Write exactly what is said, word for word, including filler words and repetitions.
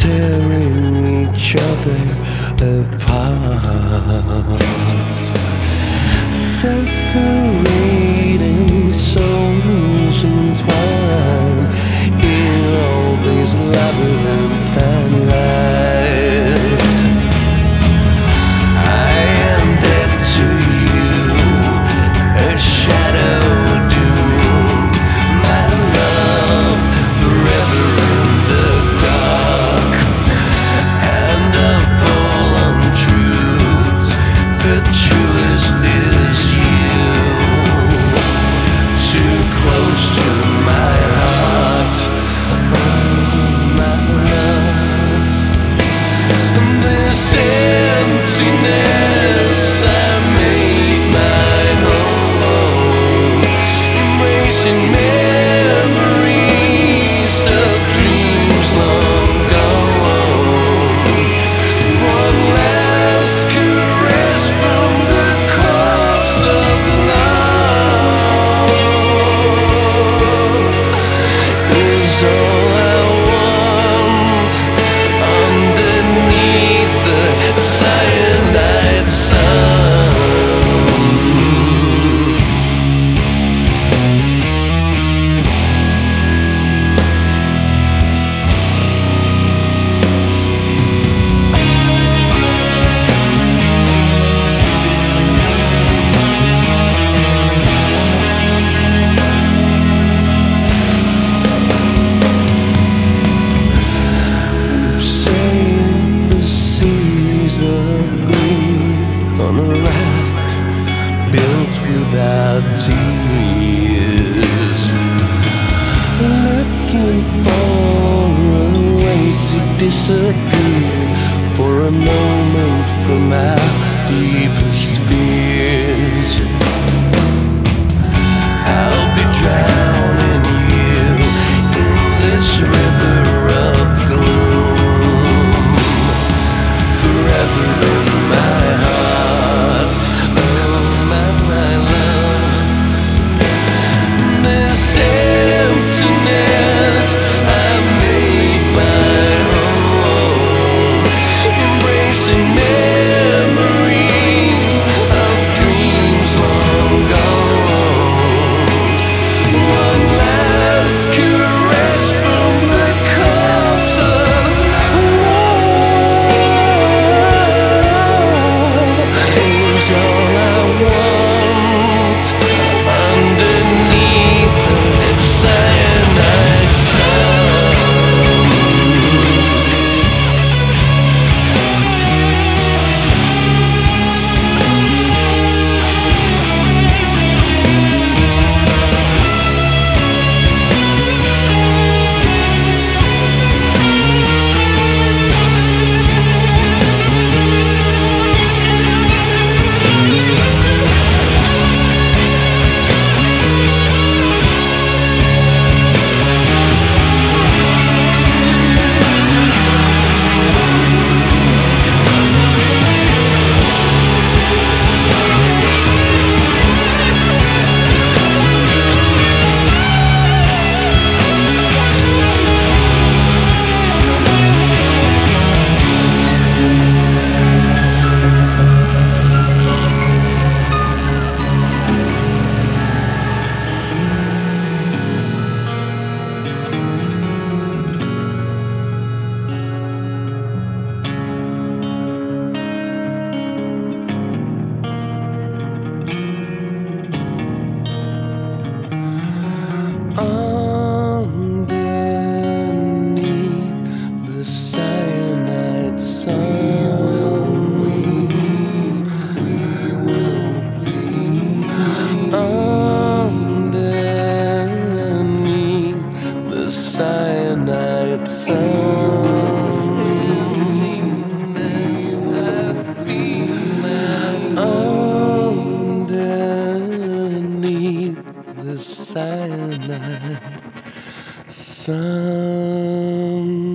tearing each other apart, separating souls entwined in all these labyrinthine lies. I am dead to you, a shadow doomed, my love forever in the dark. And of all untruths, the truest is you, too close to my heart. Oh, my love, this emptiness I made my home, embracing memories of dreams long gone. One last caress from the corpse of love is all I want underneath the cyanide sun. We've sailed the seas of grief on a raft built without tears, looking for a way to disappear for a moment from our deepest fears. I'll be drowning you in this river of gloom, forever in my heart. Oh, my, my love, this emptiness I made my home, embracing memories of dreams long gone. One last caress from the corpse of love is all I want underneath the cyanide sun. Underneath the cyanide sun, we, we will bleed. Underneath the cyanide sun, underneath the cyanide sun.